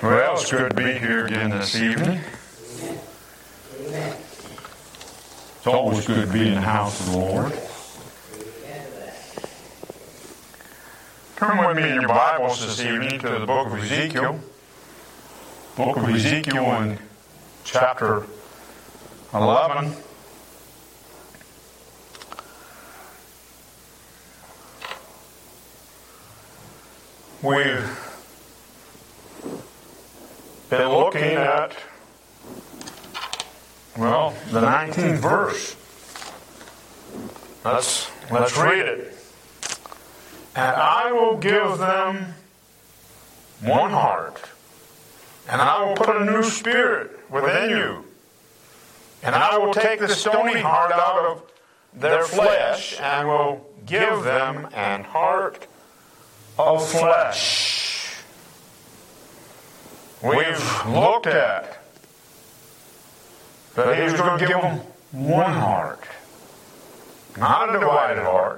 Well, it's good to be here again this evening. It's always good to be in the house of the Lord. Turn with me in your Bibles this evening to the book of Ezekiel. Book of Ezekiel in chapter 11. We've been looking at, the 19th verse. Let's read it. And I will give them one heart, and I will put a new spirit within you, and I will take the stony heart out of their flesh, and will give them an heart of flesh. We've looked at that He was going to give them one heart, not a divided heart,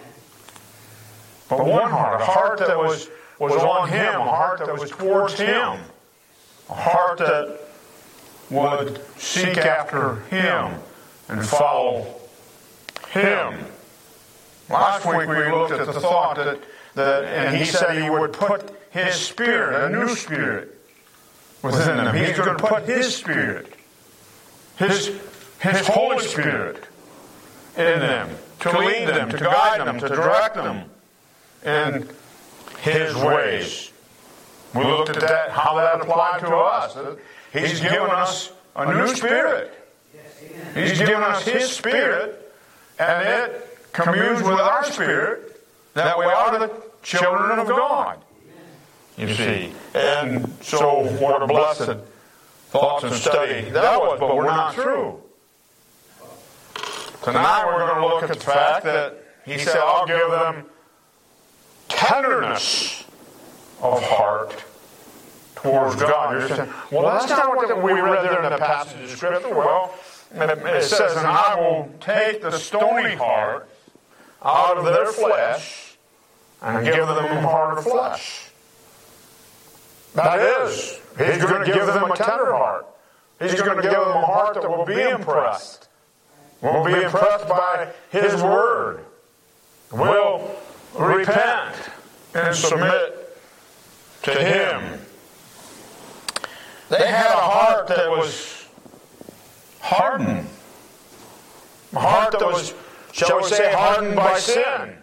but one heart, a heart that was on Him, a heart that was towards Him, a heart that would seek after Him and follow Him. Last week we looked at the thought that and He said He would put His Spirit, a new Spirit, within them. He's going to put His Spirit, His Holy Spirit in them, to lead them, to guide them, to direct them in His ways. We looked at that, how that applied to us. He's given us a new Spirit. He's given us His Spirit, and it communes with our spirit that we are the children of God. You see. And so what a blessed thoughts and study that was, but we're not through. Tonight we're going to look at the fact that He said, I'll give them tenderness of heart towards God. You're saying, well, that's not what we read there in the passage of Scripture. Well, it says, and I will take the stony heart out of their flesh and give them a heart of flesh. That is, He's going to give them a tender heart. He's going to give them a heart that will be impressed. Will be impressed by His Word. Will repent and submit to Him. They had a heart that was hardened. A heart that was, shall we say, hardened by sin.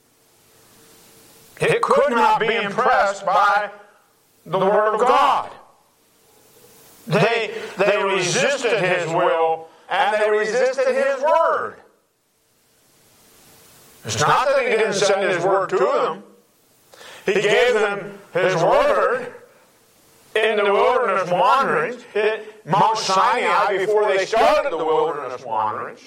It could not be impressed by the Word of God. They resisted His will, and they resisted His Word. It's not that He didn't send His Word to them. He gave them His Word in the wilderness wanderings, at Mount Sinai, before they started the wilderness wanderings.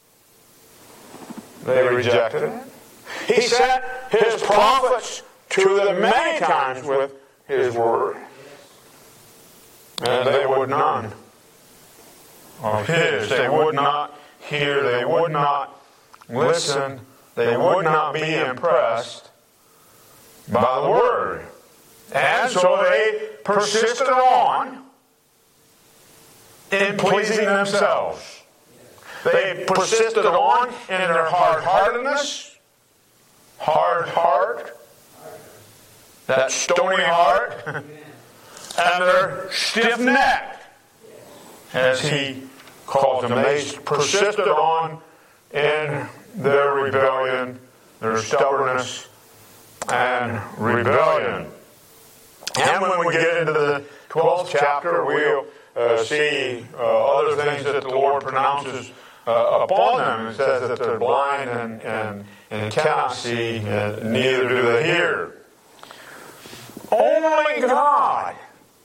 They rejected it. He sent His prophets to them many times with His Word, and they would none of His. They would not hear. They would not listen. They would not be impressed by the Word. And so they persisted on in pleasing themselves. They persisted on in their hard-heartedness, hard heart, that stony heart, and their stiff neck, as He calls them. They persisted on in their rebellion, their stubbornness, and rebellion. And when we get into the 12th chapter, we'll see other things that the Lord pronounces upon them. It says that they're blind and cannot see, and neither do they hear. Only God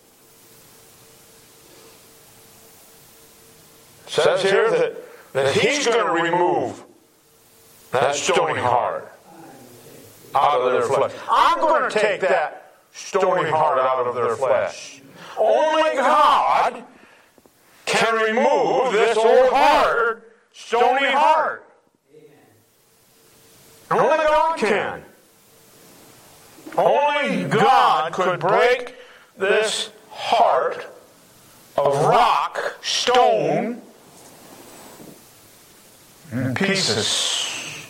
says here that He's going to remove that stony heart out of their flesh. I'm going to take that stony heart out of their flesh. Only God can remove this old hard, stony heart. Only God can. Only God could break this heart of rock, stone, in pieces.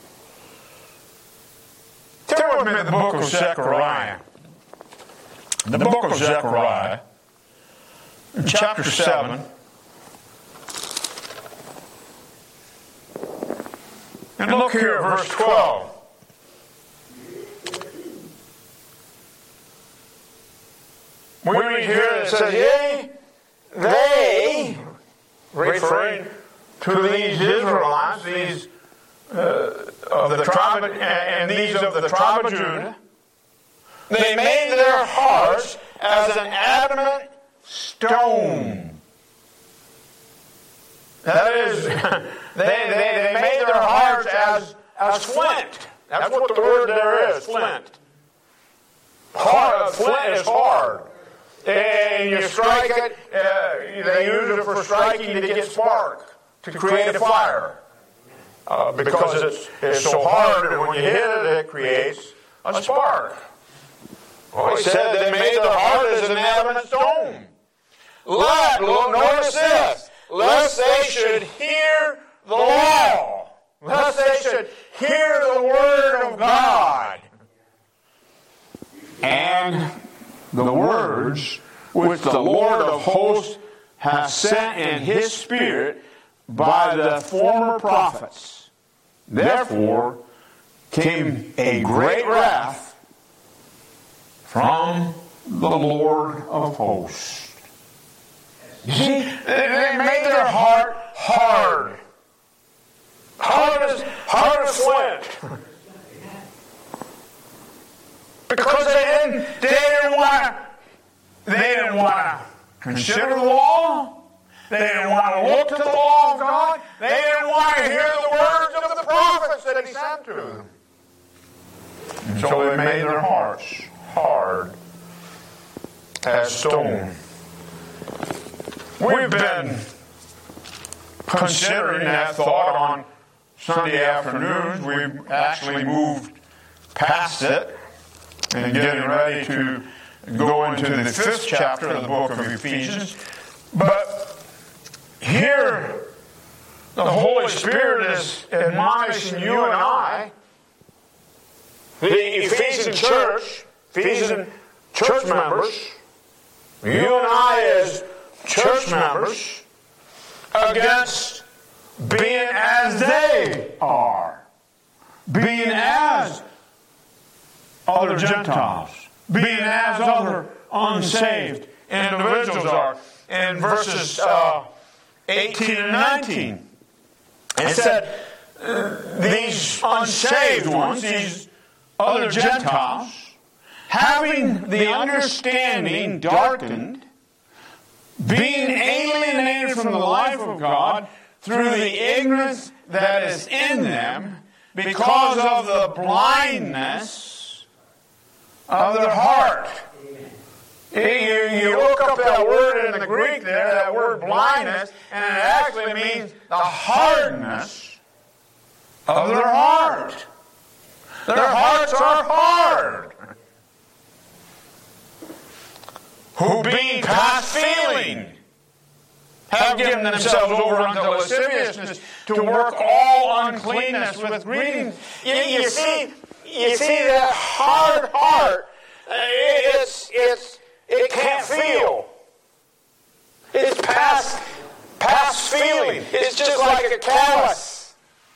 Turn with me to the book of Zechariah. The book of Zechariah, chapter 7. And look here at verse 12. We read here that it says, yea, they, referring to these Israelites, these of the tribe, and these of the tribe of Judah, they made their hearts as an adamant stone. That is, they made their hearts as flint. That's what the word there is, flint. Flint is hard. And you strike it, they use it for striking to get spark, to create a fire. Because it's so hard, and when you hit it, it creates a spark. Well, he said they made their heart as an adamant stone. Notice this, lest they should hear the law, lest they should hear the word of God. And the words which the Lord of hosts hath sent in his Spirit by the former prophets. Therefore came a great wrath from the Lord of hosts. You see, they made their heart hard. Hard as flint. Because they didn't want to consider the law. They didn't want to look to the law of God. They didn't want to hear the words of the prophets that he sent to them. And so they made their hearts hard as stone. We've been considering that thought on Sunday afternoons. We've actually moved past it and getting ready to go into the 5th chapter of the book of Ephesians. But here, the Holy Spirit is admonishing you and I, the Ephesian church members, you and I as church members, against being as they are, being as other Gentiles, being as other unsaved individuals are. In verses 18 and 19, it said, these unsaved ones, these other Gentiles, having the understanding darkened, being alienated from the life of God through the ignorance that is in them, because of the blindness of their heart. You look up that word in the Greek there, that word blindness, and it actually means the hardness of their heart. Their hearts are hard. Who being past feeling have given themselves over unto lasciviousness, to work all uncleanness with greediness. You see that hard heart, it can't feel. It's past feeling. It's just like a callus.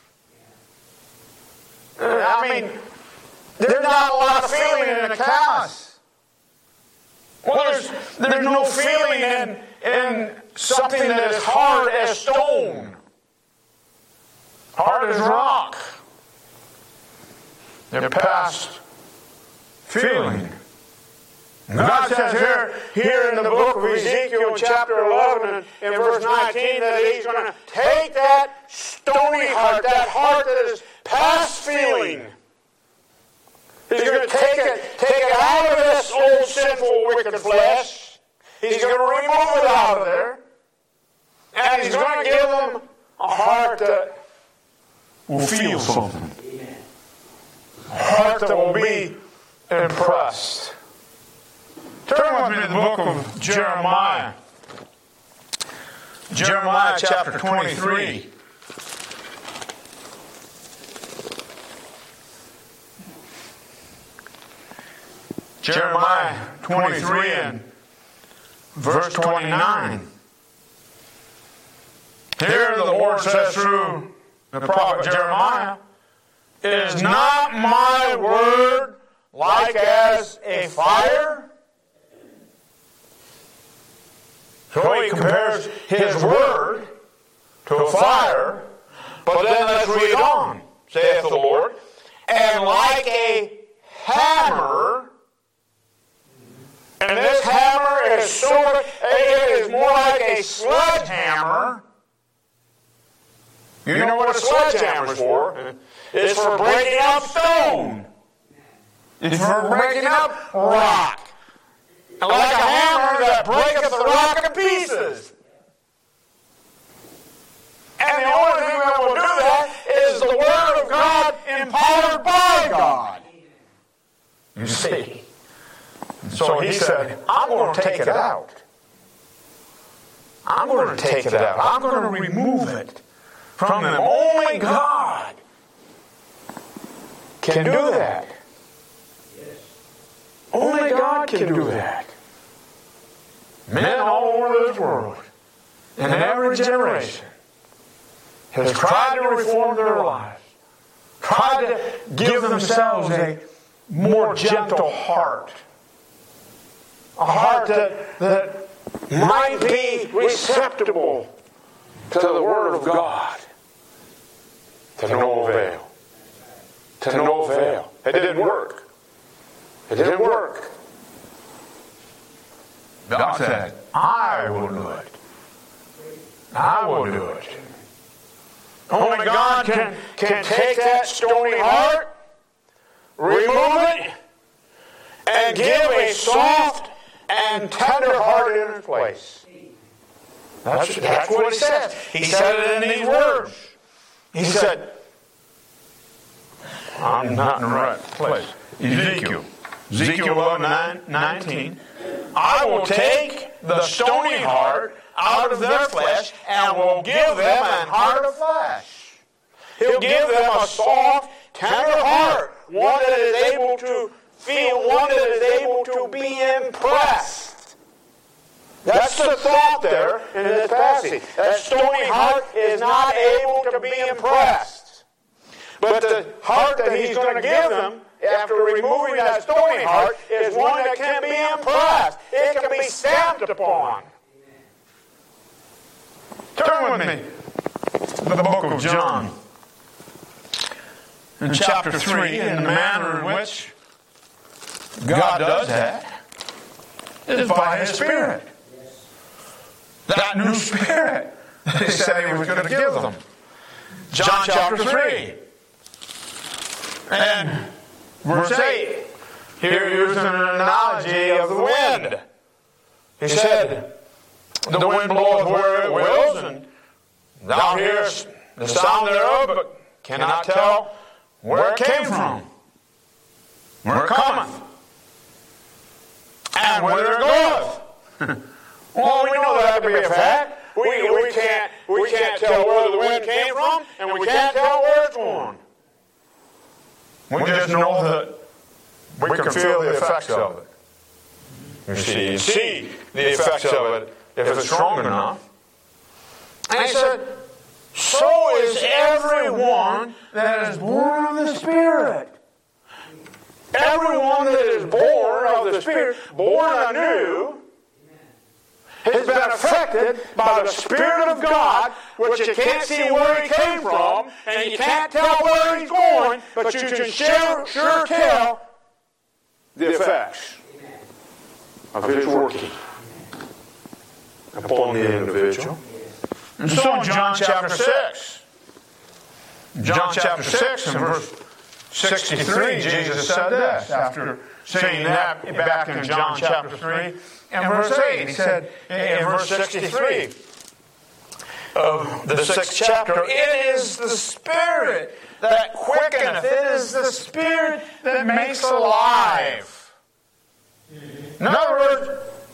I mean, there's not a lot of feeling in a callus. Well, there's no feeling in something that is hard as stone, hard as rock. They're past feeling. God says here in the book of Ezekiel, chapter 11, and verse 19, that He's going to take that stony heart, that heart that is past feeling. He's going to take it out of this old sinful wicked flesh. He's going to remove it out of there. And He's going to give them a heart that will feel something. A heart that will be impressed. Turn Turn with me to the book of Jeremiah. Jeremiah chapter 23. Jeremiah 23 and verse 29. Here the Lord says through the prophet Jeremiah, "Is not my word like as a fire?" So he compares his word to a fire, but then let's read on, saith the Lord, "And like a hammer," and this hammer is it is more like a sledgehammer. You know what a sledgehammer is for? It's for breaking up stone. It's for breaking up rock. And like a hammer that breaketh the rock in pieces. And the only thing that will do that is the Word of God empowered by God. You see. So he said, I'm going to take it out. I'm going to take it out. I'm going to remove it from them. Only God can do that. Only God can do that. Men all over this world, in every generation, has tried to reform their lives, tried to give themselves a more gentle heart, a heart that might be receptible to the Word of God. To no avail. To no avail. It didn't work. It didn't work. God said, I will do it. I will do it. Only God can take that stony heart, remove it, and give a soft and tender heart in its place. That's what he says. He said it in these words. He said, I'm not in the right place. Ezekiel 11:19. I will take the stony heart out of their flesh and will give them an heart of flesh. He'll give them a soft, tender heart, one that is able to feel, one that is able to be impressed. That's the thought there in this passage. That stony heart is not able to be impressed. But the heart that he's going to give them, after removing that stony heart, is one that can be impressed. It can be stamped upon. Turn with me to the book of John. In chapter 3, in the manner in which God does that is by His Spirit. That new Spirit that He said He was going to give them. John chapter 3. And verse 8. Here here's an analogy of the wind. He said, the wind bloweth where it wills, and thou hearest the sound thereof, but cannot tell where it came from, where it cometh, and whither it goeth. Well, we know that to be a fact. We can't tell where the wind came from, and we can't tell where it's going. We just know that we can feel the effects of it. You see the effects of it if it's strong enough. And he said, so is everyone that is born of the Spirit. Everyone that is born of the Spirit, born anew, has been affected by the Spirit of God, which you can't see where He came from, and you can't tell where He's going, but you can sure tell the effects of His working upon the individual. And so in John chapter 6, John chapter 6 and verse 63, Jesus said this, after saying that back in John chapter 3 and verse 8. He said in verse 63 of the 6th chapter, it is the Spirit that quickeneth. It is the Spirit that makes alive. In other words,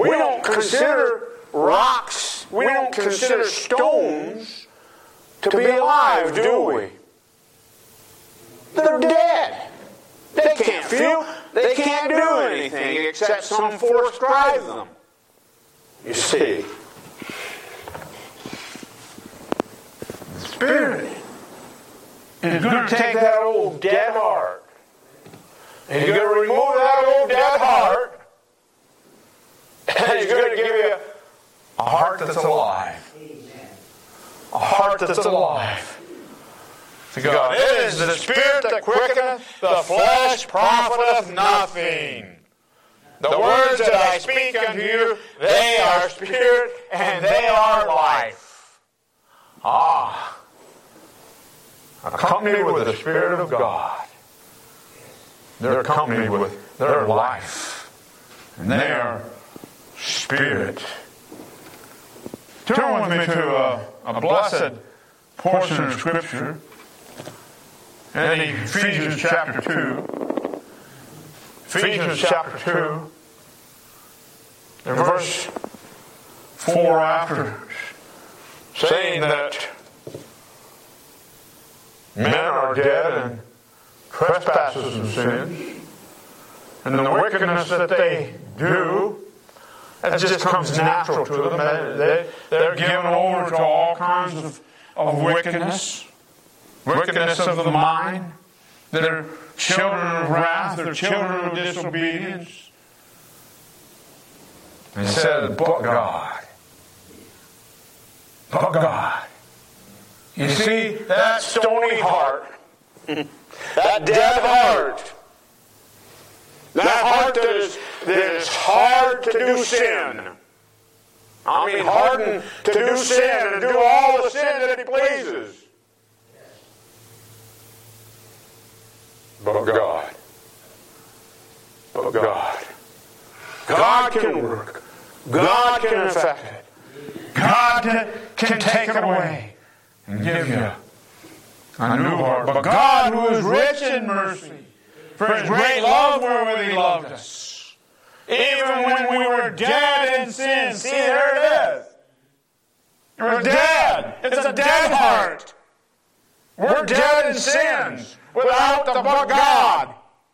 We don't consider rocks, we don't consider stones to be alive, do we? They're dead. They can't feel. They can't do anything except some force drive them. You see. The Spirit is going to take that old dead heart, and He's going to remove that old dead heart, and He's going to give you a heart that's alive. A heart that's alive. To God. It is the Spirit that quickeneth, the flesh profiteth nothing. The words that I speak unto you, they are spirit and they are life. Accompanied with the Spirit of God. They're accompanied with their life and their spirit. Turn with me to a blessed portion of Scripture in Ephesians chapter 2. Ephesians chapter 2, in verse 4 after, saying that men are dead in trespasses and sins, and the wickedness that they do, that just comes natural to them. They're given over to all kinds of wickedness. Wickedness of the mind. They're children of wrath. They're children of disobedience. And he said, but God. But God. You see, that stony heart, that dead heart, that heart that is hard to do sin. I mean, hardened to do sin and do all the sin that He pleases. But God. But God. God can work. God can affect it. God can take it away and give you a new heart. But God, who is rich in mercy, for His great love wherewith He loved us, even when we were dead in sin. See, there it is. We're dead. It's a dead heart. We're dead in sins without the but God.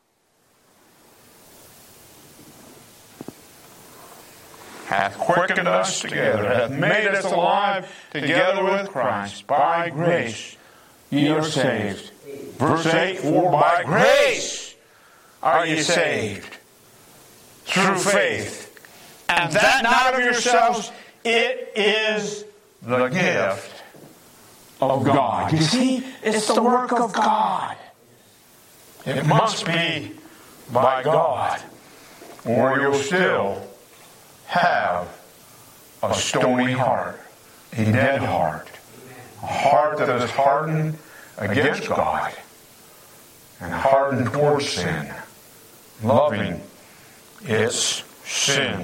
Hath quickened us together, hath made us alive together with Christ. By grace ye are saved. Verse 8, for by grace are ye saved, through faith. And that not of yourselves, it is the gift of God. You see, it's the work of God. It must be by God, or you'll still have a stony heart, a dead heart, a heart that is hardened against God and hardened towards sin, loving its sin.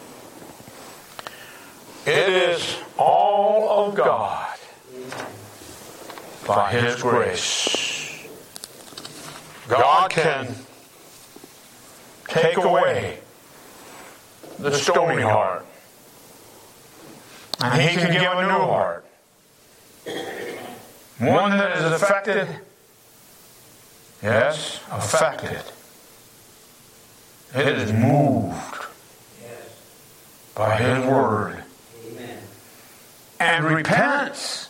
It is all of God by His grace. God can take away the stony heart, and He can give a new heart, one that is affected, yes, affected. It is moved by His Word. And repents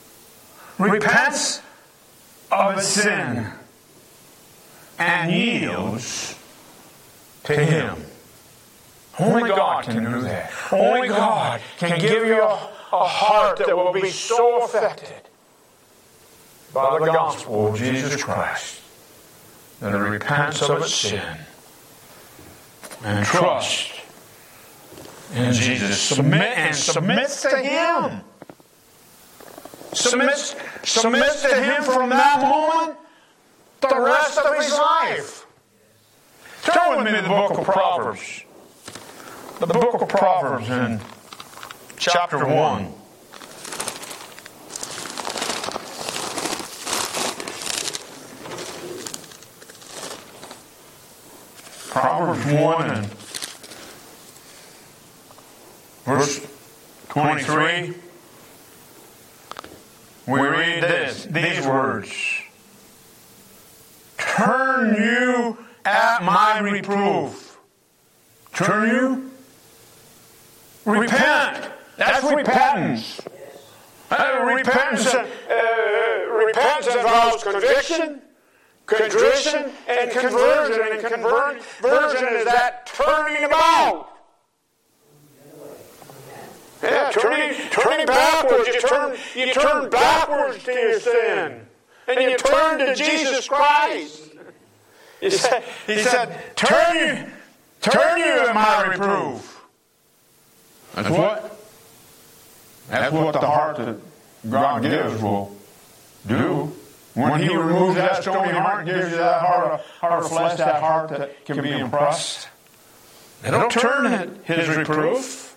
of its sin and yields to Him. Only God can do that. Only God can give you a heart that will be so affected by the gospel of Jesus Christ that it repents of its sin and trusts in Jesus. Submits to Him. Submits to Him from that moment the rest of his life. Turn with me to the book of Proverbs. The book of Proverbs in chapter 1. Proverbs 1 and verse 23, we read these words. Turn you at my reproof. Turn you? Repent. That's repentance. Repentance involves conviction, contrition, and conversion. And conversion is that turning about. Yeah, turning backwards. You turn backwards to your sin. And you turn to Jesus Christ. He said, turn you at my reproof. That's what? That's what the heart that God gives will do. When He removes that stony heart, gives you that heart of flesh, that heart that can be impressed. It'll turn at His reproof.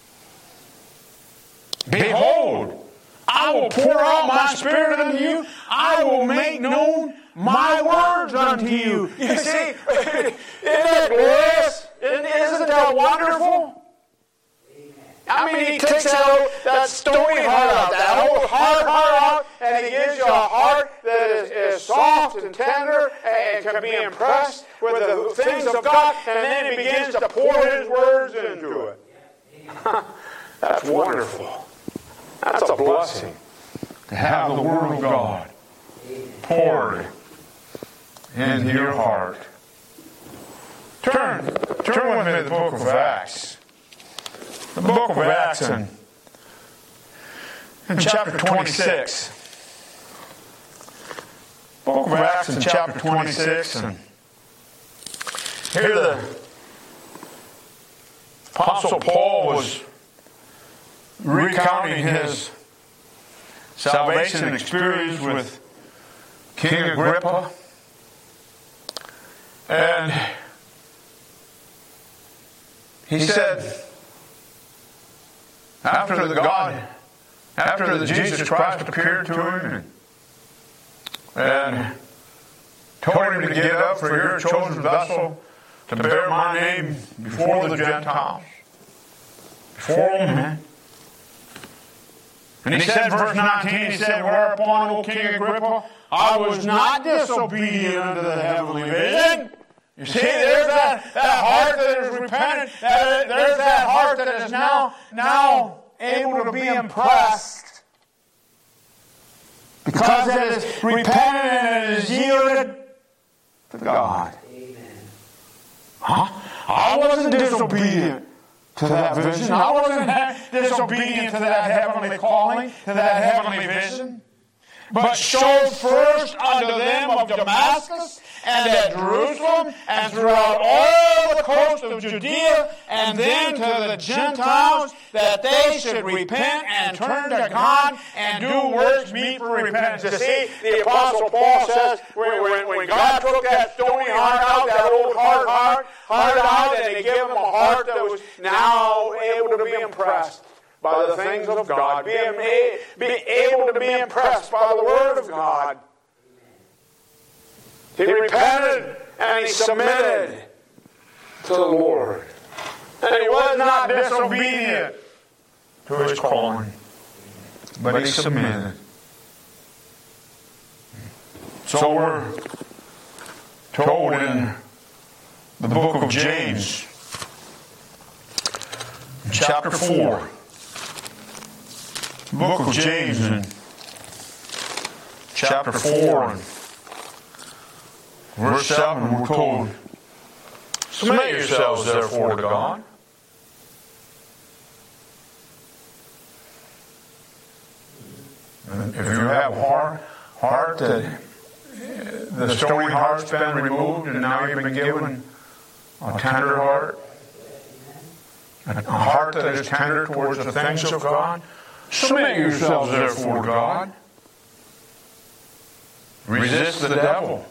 Behold, I will pour out my Spirit unto you. I will make known my words unto you. You see, isn't that glorious? Isn't that wonderful? I mean, He takes that stony heart out, that old hard heart out, and He gives you a heart that is soft and tender and can be impressed with the things of God, and then He begins to pour His words into it. That's wonderful. That's a blessing to have the Word of God poured into your heart. Turn with me to the book of Acts. The book of Acts in chapter 26. Book of Acts in chapter 26. And here the Apostle Paul was recounting his salvation experience with King Agrippa. And he said, after the Jesus Christ appeared to him and told him to get up, for you're a chosen vessel to bear my name before the Gentiles, before all men. And he said, verse 19, he said, whereupon, O King Agrippa, I was not disobedient unto the heavenly vision. You see, there's that heart that is repentant. There's that heart that is now able to be impressed. Because it is repentant and it is yielded to God. Amen. I wasn't disobedient to that vision. I wasn't disobedient to that heavenly calling, to that heavenly vision. But showed first unto them of Damascus and at Jerusalem and throughout all the coast of Judea and then to the Gentiles that they should repent and turn to God and do works meet for repentance. You see, the Apostle Paul says when God took that stony heart out, that old hard heart out, and He gave him a heart that was now able to be impressed by the things of God, be able to be impressed by the Word of God. He repented and he submitted to the Lord. And he was not disobedient to his calling, but he submitted. So we're told in the book of James, chapter 4. Book of James in chapter 4 and verse 7, we're told, submit yourselves therefore to God. And if you have a heart that the stony heart's been removed and now you've been given a tender heart, a heart that is tender towards the things of God, submit yourselves therefore to God. Resist the devil,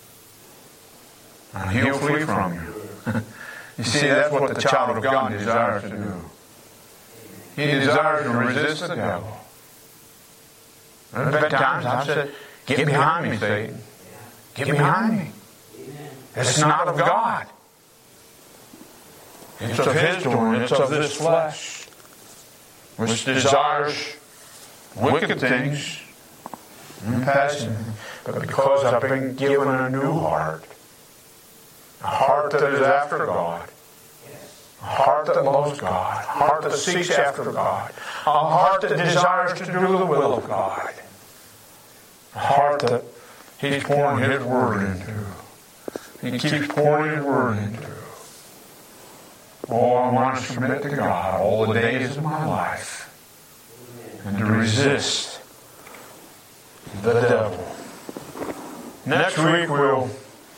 and he'll flee from you. You see, that's what the child of God desires to do. He desires to resist the devil. There's been times I've said, get behind me, Satan. Get behind me. It's not of God. It's of his doing. It's of this flesh. which desires wicked things in the past, but because I've been given a new heart, a heart that is after God, a heart that loves God, a heart that seeks after God, a heart that desires to do the will of God, a heart that He's pouring His Word into. He keeps pouring His Word into. Oh, I want to submit to God all the days of my life and to resist the devil. Next week we'll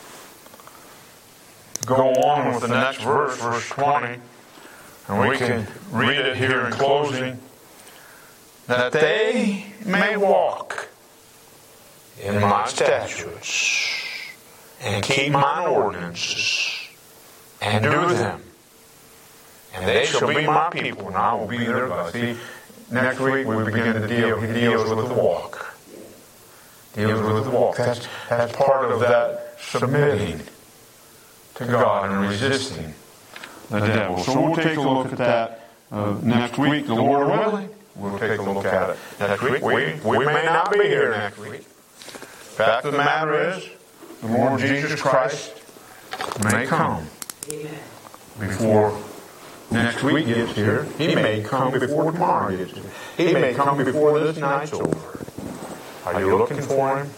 go on with the next verse, verse 20, and we can read it here in closing. That they may walk in my statutes and keep mine ordinances and do them. And they shall be my people, and I will be their God. See, next week we begin to deal. He deals with the walk. Deals with the walk. That's part of that submitting to God and resisting the devil. So we'll take a look at that next week, the Lord willing. We'll take a look at it next week. We may not be here next week. Fact of the matter is, the Lord Jesus Christ may come before next week gets here. He may come before tomorrow gets here. He may come before this night's over. Are you looking for Him?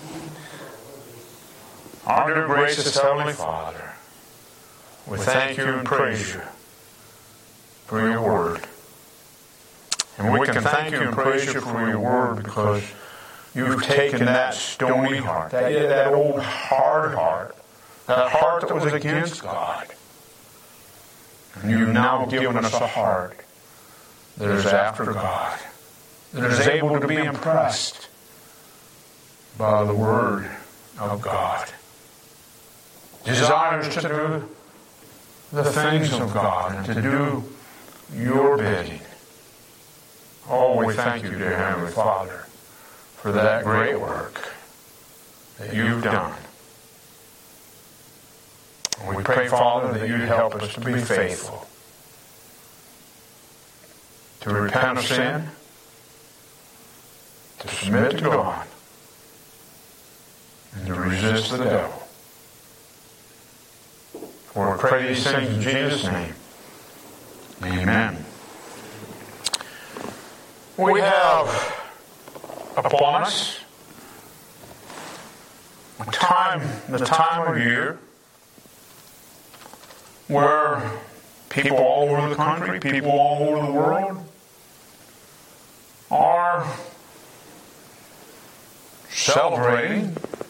Our dear gracious Heavenly Father, we thank You and praise You for Your Word. And we can thank You and praise You for Your Word because You've taken that stony heart, that old hard heart, that heart that was against God, and You've now given us a heart that is after God, that is able to be impressed by the Word of God, desires to do the things of God and to do Your bidding. Oh, we thank You, dear Heavenly Father, for that great work that You've done. We pray, Father, that You'd help us to be faithful, to repent of sin, to submit to God, and to resist the devil. For we pray these things in Jesus' name. Amen. We have upon us the time of year where people all over the country, people all over the world are celebrating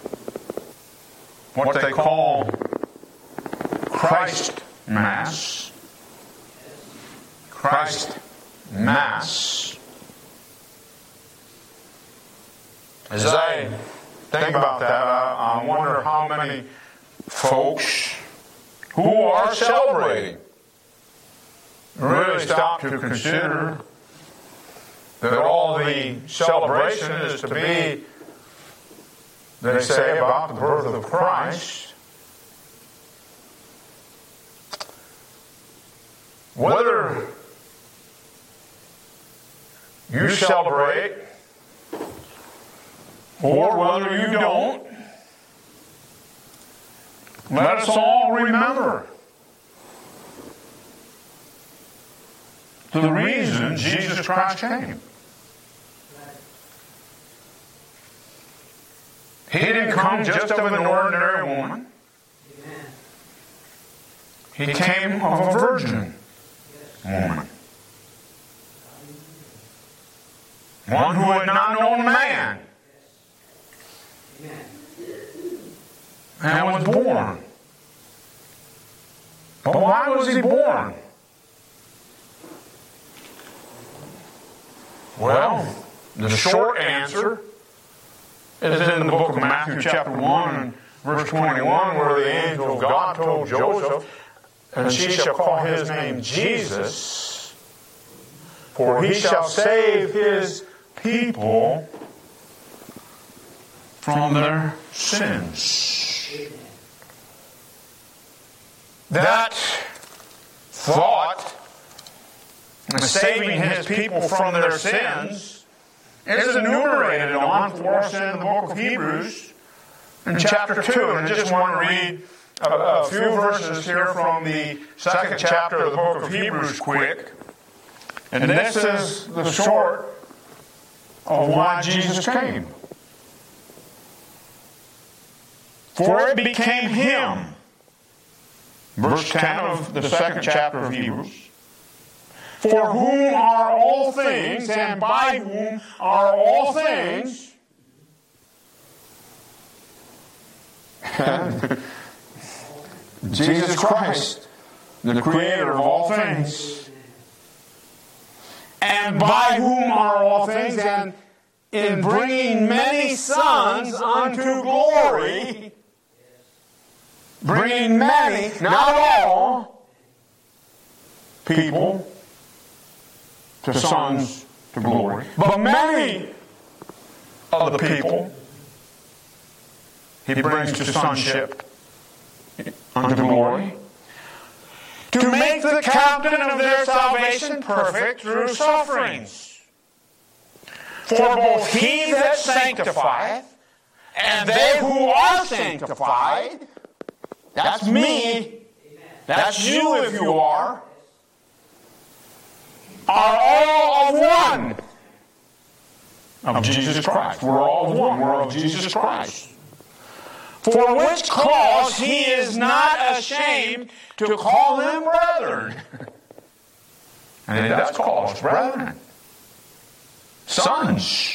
what they call Christ Mass. Christ Mass. As I think about that, I wonder how many folks who are celebrating really stop to consider that all the celebration is to be, they say, about the birth of Christ. Whether you celebrate or whether you don't, let us all remember the reason Jesus Christ came. He didn't come just of an ordinary woman. He came of a virgin woman. One who had not known man. And was born. But why was he born? Well, the short answer is in the book of Matthew chapter 1 and verse 21, where the angel of God told Joseph, "And she shall call his name Jesus, for he shall save his people from their sins." That thought saving His people from their sins, is enumerated on for us in the book of Hebrews in chapter 2. And I just want to read a few verses here from the second chapter of the book of Hebrews quick. And this is the short of why Jesus came. For it became Him, verse 10 of the second chapter of Hebrews, for whom are all things, and by whom are all things, Jesus Christ, the Creator of all things, and by whom are all things, and in bringing many sons unto glory, bringing many, not all, people to sons to glory, but many of the people He brings to sonship unto glory, to make the captain of their salvation perfect through sufferings. For both He that sanctifieth and they who are sanctified, that's me, that's you if you are all of one of Jesus Christ. We're all of one. We're of Jesus Christ. For which cause He is not ashamed to call them brethren. And that's called us brethren. Sons.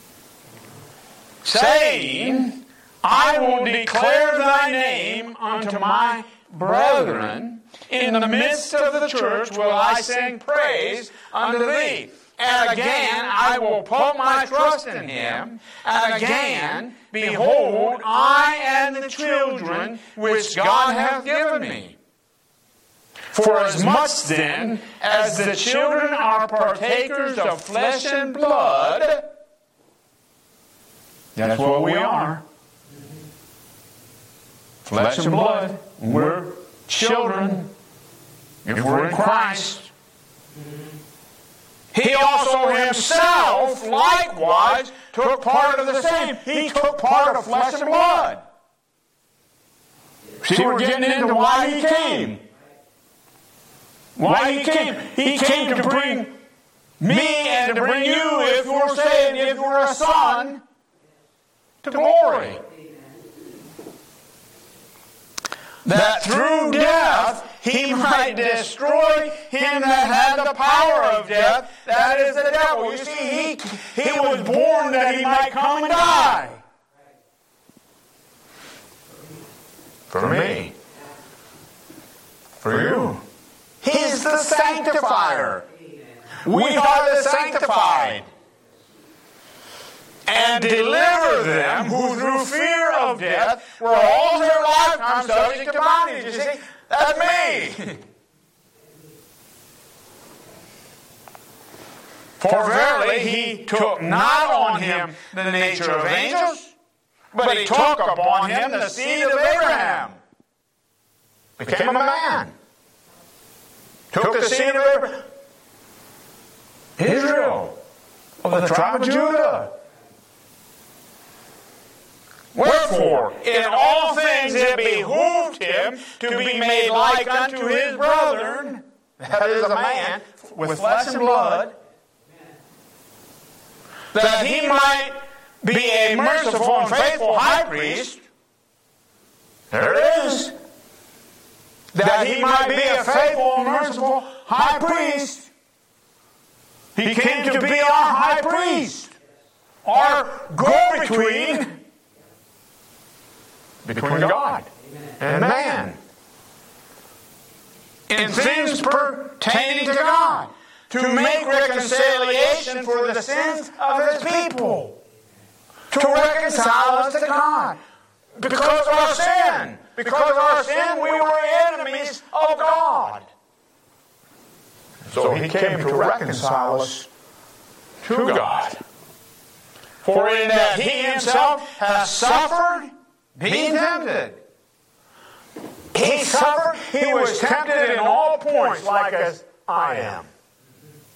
Saying, I will declare Thy name unto my brethren. In the midst of the church will I sing praise unto Thee. And again I will put my trust in Him. And again, behold, I and the children which God hath given me. For as much then as the children are partakers of flesh and blood, that's what we are. Flesh and blood. We're children if we're in Christ. He also Himself likewise took part of the same. He took part of flesh and blood. See, we're getting into why He came. Why He came. He came to bring me and to bring you, if you're saved, if you're a son, to glory. That through death He might destroy him that had the power of death, that is the devil. You see, he was born that He might come and die. For me. For you. He's the sanctifier. We are the sanctified. And deliver them who through fear of death were all their lifetime subject to bondage. You see, that's me. For verily He took not on Him the nature of angels, but He took upon Him the seed of Abraham. Became a man. Took the seed of Abraham. Israel, of the tribe of Judah. Wherefore, in all things it behooved Him to be made like unto His brethren, that is a man, with flesh and blood, that He might be a merciful and faithful high priest. There it is. That He might be a faithful and merciful high priest. He came to be our high priest. Our go-between between God and man. In things pertaining to God. To make reconciliation for the sins of His people. To reconcile us to God. Because of our sin. Because of our sin, we were enemies of God. So He came to reconcile us to God. For in that He Himself has suffered, being tempted. He suffered. He was tempted in all points, like as I am.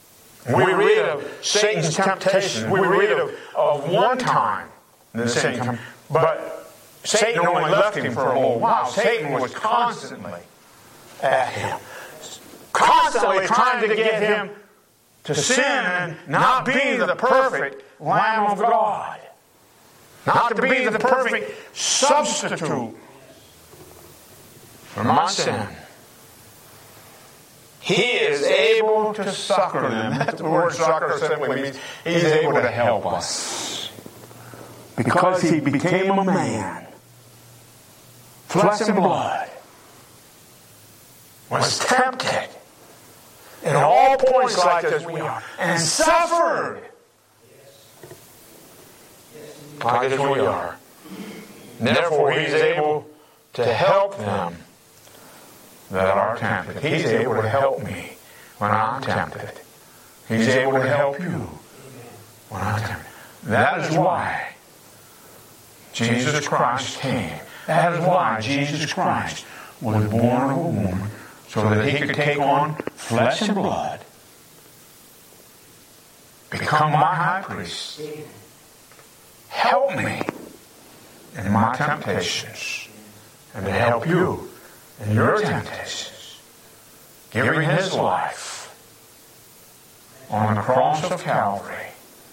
We read of Satan's temptations. We read of one time that Satan came, but Satan only left him for a little while. Satan was constantly at him, constantly trying to get him to sin and not be the perfect Lamb of God, not to be the perfect substitute for my sin. He is able to succor them. That's the word succor simply means He's able to help us. Because He became a man, flesh and blood, was tempted in all points like as we are, and suffered like as we are. Therefore, He's able to help them that are tempted. He's able to help me when I'm tempted. He's able to help you when I'm tempted. That is why Jesus Christ came. That is why Jesus Christ was born of a woman, so that He could take on flesh and blood, become my high priest, help me in my temptations, and to help you in your temptations, giving His life on the cross of Calvary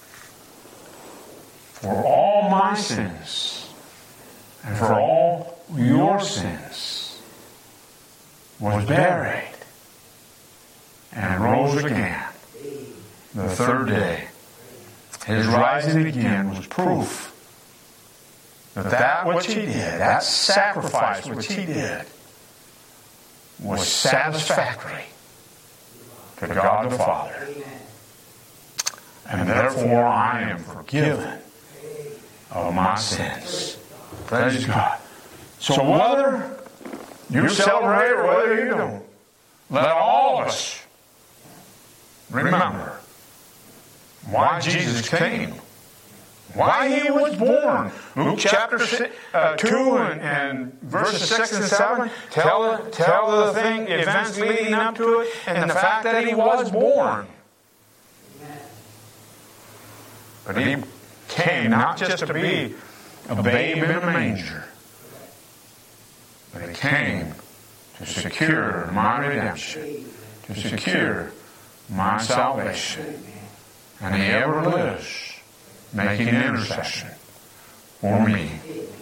for all my sins and for all your sins, was buried and rose again the third day. His rising again was proof that which He did, that sacrifice which He did, was satisfactory to God the Father. And therefore I am forgiven of my sins. Praise God. So whether you celebrate or whether you don't, let all of us remember why Jesus came, why He was born. Luke chapter 2 and verses 6 and 7 tell the events leading up to it, and the fact that He was born. But He came not just to be a babe in a manger, but He came to secure my redemption, to secure my salvation. And He ever lives, making intercession for me.